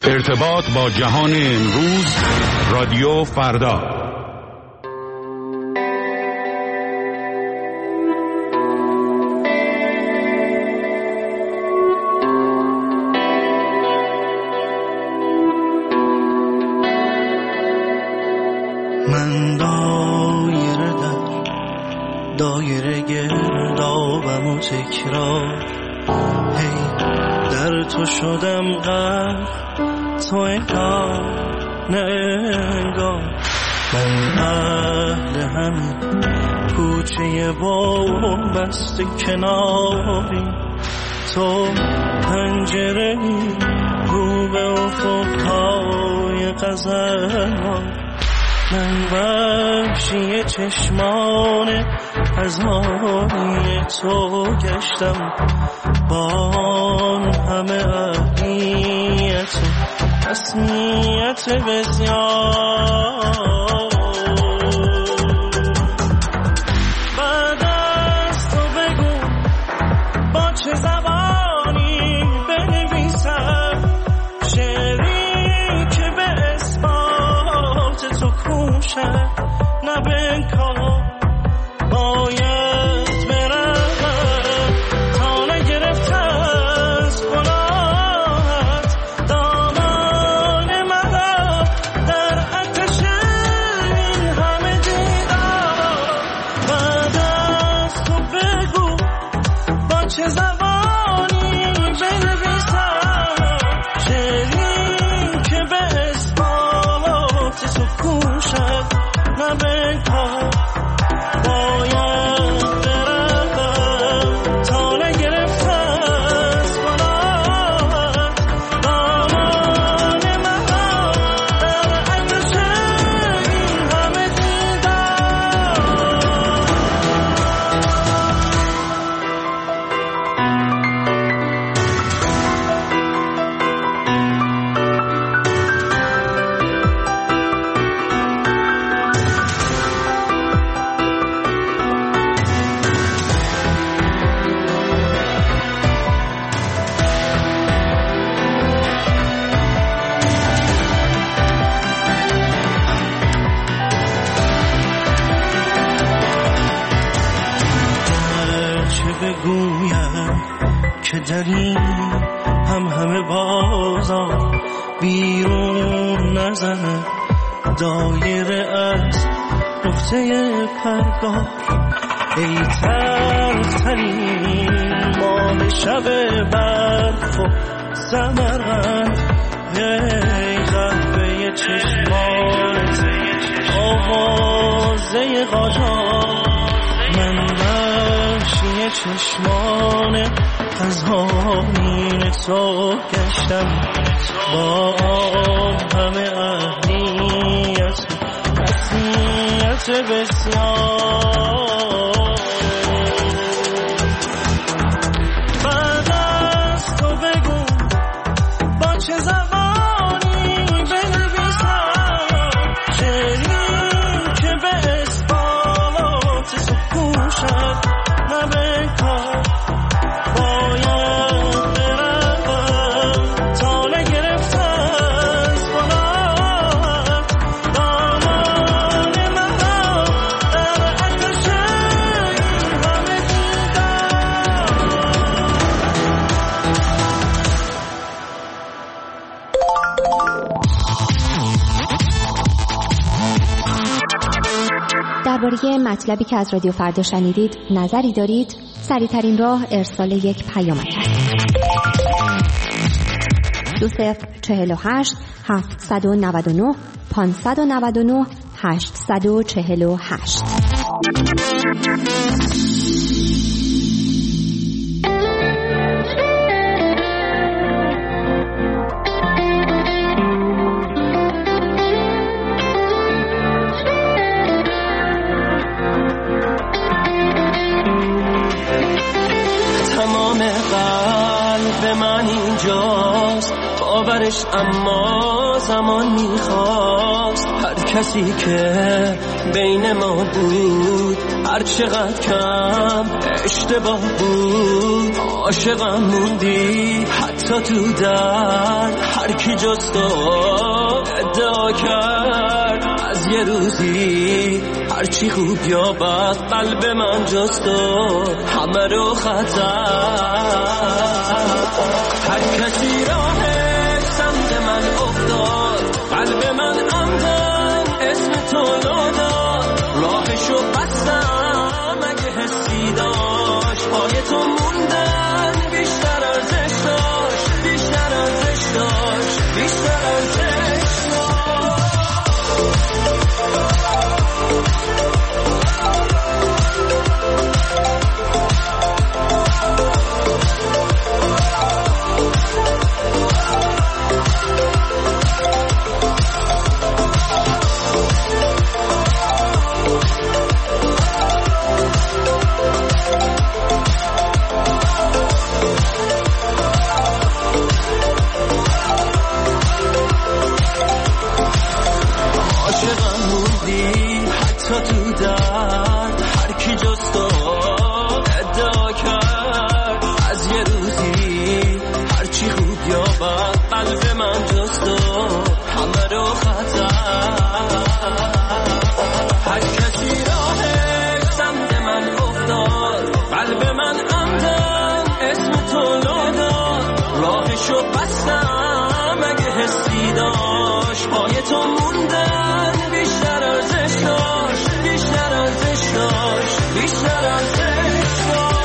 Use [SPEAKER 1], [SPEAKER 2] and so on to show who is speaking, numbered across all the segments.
[SPEAKER 1] ارتباط با جهان امروز، رادیو فردا.
[SPEAKER 2] من دایره گردابم و تکرار، هی در تو شدم غرق، تو انگار نه انگار. من اهل همین کوچه بام بسته کناری، تو پنجره‌ای رو به افق‌های غزل‌ها. من وحشی چشمان پزانی تو گشتم، با همه اهمیت و رسمیت بسیار. بعد از تو بگو با چه زبانی بنویسم شعری که به اثبات تو کوشد، نه بنکار. باید برم تا نگرفته از گناهت دامان مرا در آتش این همه دیدار. بعد از تو بگو با چه زبانی بنویسم شعری که به اثبات تو کوشد، نه بنکار. که در این همه بازار بیرون نزنه دایره از نقطه پرگار. ای تلخترین ماه شب برف و زمرد، ای قهوه چشمات آوازه قاجار. من وحشی چشمان قزانین تو گشتم، با همه اهمیت و رسمیت بسیار. بعد از تو بگو با چه زبانی بنویسم شعری که به اثبات تو کوشد، نه بنکار.
[SPEAKER 3] درباره مطلبی که از رادیو فردا شنیدید نظری دارید؟ سریع‌ترین راه ارسال یک پیامک است. 2048 799 599 848.
[SPEAKER 2] باورش اما زمان میخواست. هر کسی که بین ما بود هر چقدر کم اشتباه بود، عاشقم موندی حتی تو درد. هر کی جز تو ادعا کرد از یه روزی هرچی خوب یا بد قلب من جز تو همه رو خطر. هر کسی راهش سمت من افتاد، قلب من اندن اسم تو داد، راهشو بستم اگه حسی داشت پای تو موندن بیشتر ارزش داشت، بیشتر ارزش داشت، بیشتر ارزش تو درد هر کی جز تو ادعا کرد از یه روزی هرچی خوب یا بد قلب من جز تو همه رو خطر. هر کسی راهش سمت من افتاد، قلب من اندن اسم تو داد، راهشو بستم اگه حسی داشت پای تو موندن بیشتر ارزش داشت، بیشتر ارزش داشت، بیشتر ارزش داشت.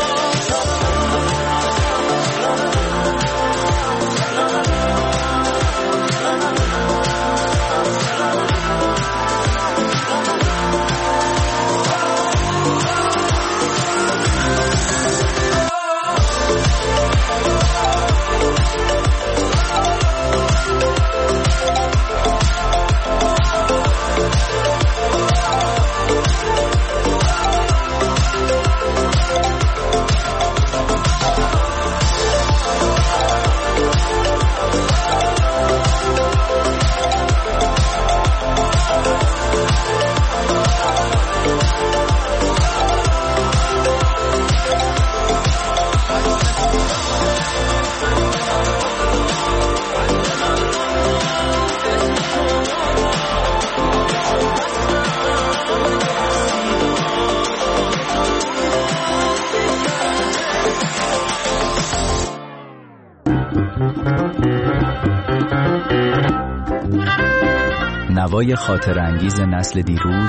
[SPEAKER 4] نوای خاطر انگیز نسل دیروز،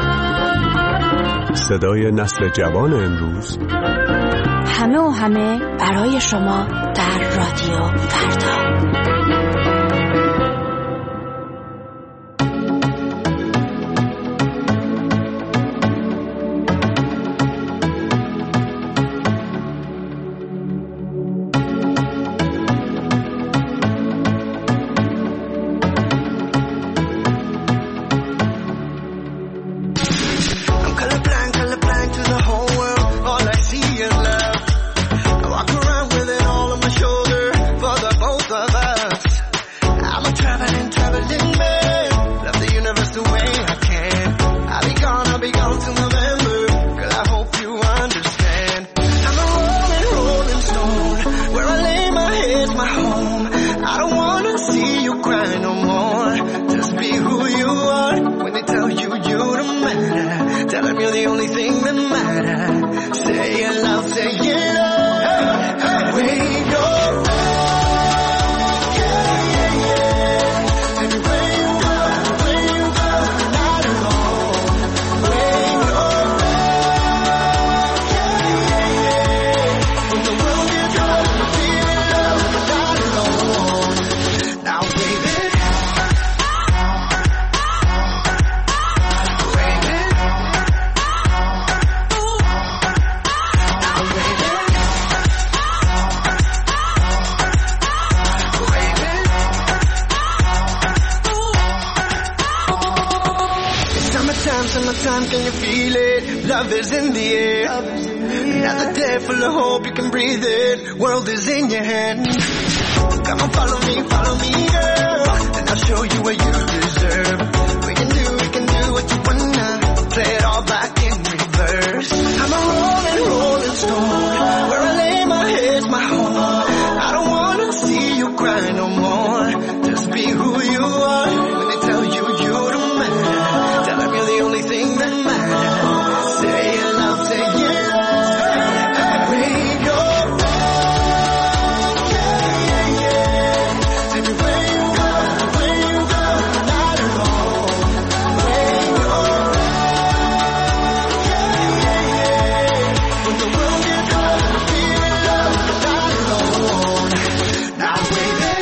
[SPEAKER 5] صدای نسل جوان امروز،
[SPEAKER 6] همه و همه برای شما در رادیو فردا.
[SPEAKER 7] Summertime, can you feel it? Love is in the air. Another day full of hope, you can breathe it. World is in your hand. Come on, follow me, girl. And I'll show you what you deserve. We can do what you wanna. Play it all back in reverse. I'm a rolling stone. Where I lay my head's my home. I don't wanna see you cry no more. more. Just be who you are. When they tell you you don't matter, tell them you're the only thing that matters. Say it loud, say it loud. Wave your flag, yeah, yeah, yeah. Tell me where you go, not at all. Wave your flag, yeah, yeah, yeah. When the world gets cold, feel it love, not alone. Now wave it.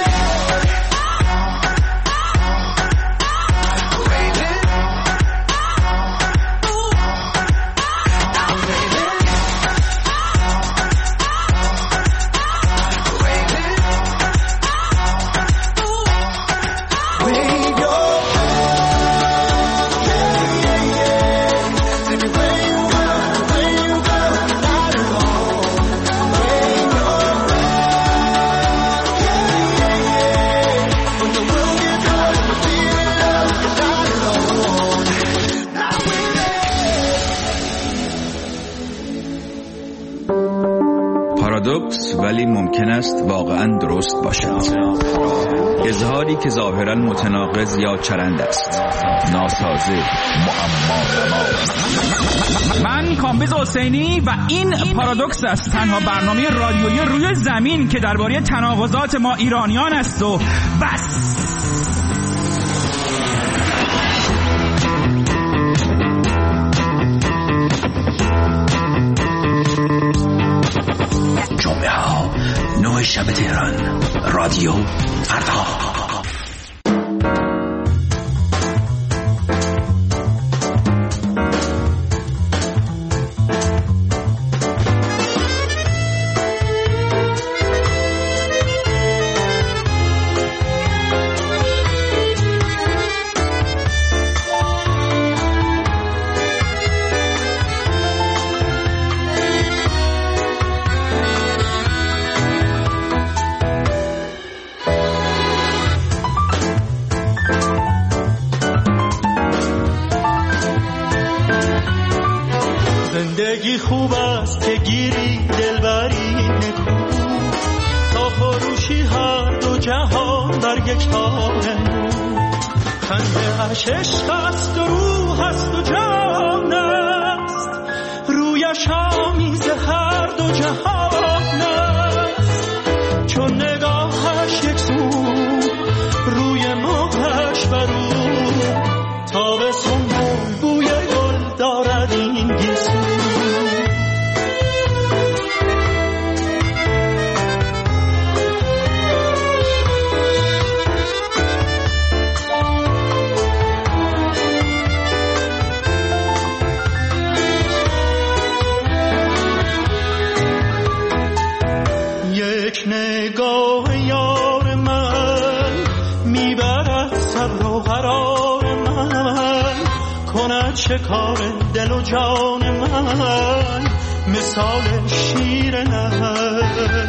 [SPEAKER 4] پارادوکس ولی ممکن است واقعا درست باشد. اظهاری که ظاهرا متناقض یا چرند است، ناسازه، معما.
[SPEAKER 8] من کامبیز حسینی و این پارادوکس است، تنها برنامه رادیویی روی زمین که درباره تناقضات ما ایرانیان است و بس.
[SPEAKER 1] جمعه ها 9 شب تهران، رادیو فردا.
[SPEAKER 2] زندگی خوب است که گیری دلبری نکو، تا فروشی هر دو جهان در یک تار نو. خنده اش عشق است و روح است و جان است، رویش آمیز هر دو جهان است. چون نگاهش یک سو، روی ماهش برو، تابستون بوی گل دارد این گیسو. یک نگاه یار من میبرد صبر و قرار من، کند شکار دل و جان من مثال شیر نهر.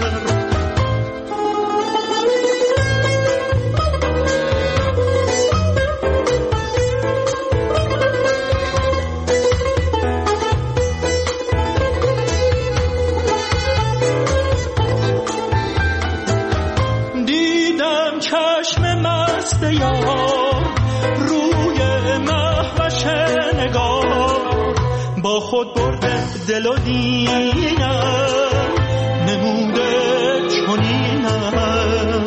[SPEAKER 2] دیدم چشم مست یار روی مهوش نگار، با خود برده دل و دینم نموده چنینم.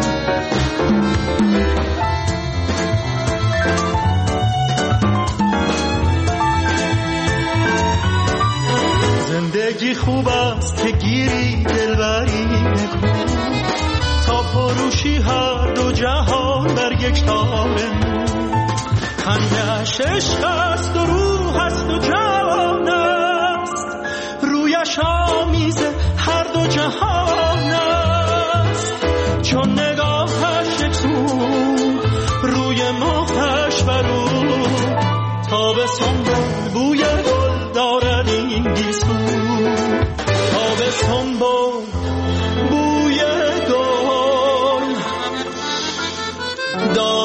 [SPEAKER 2] زندگی خوب است که گیری دلبری نکو، تا فروشی هر دو جهان در یک تار نو. خنده‌اش عشق است و روح است و جان است، رویش آمیز هر دو جهان است. چون نگاهش یک سو، روی ماهش برو، تابستون بوی گل دارد این گیسو. تابستون بوی گل دارد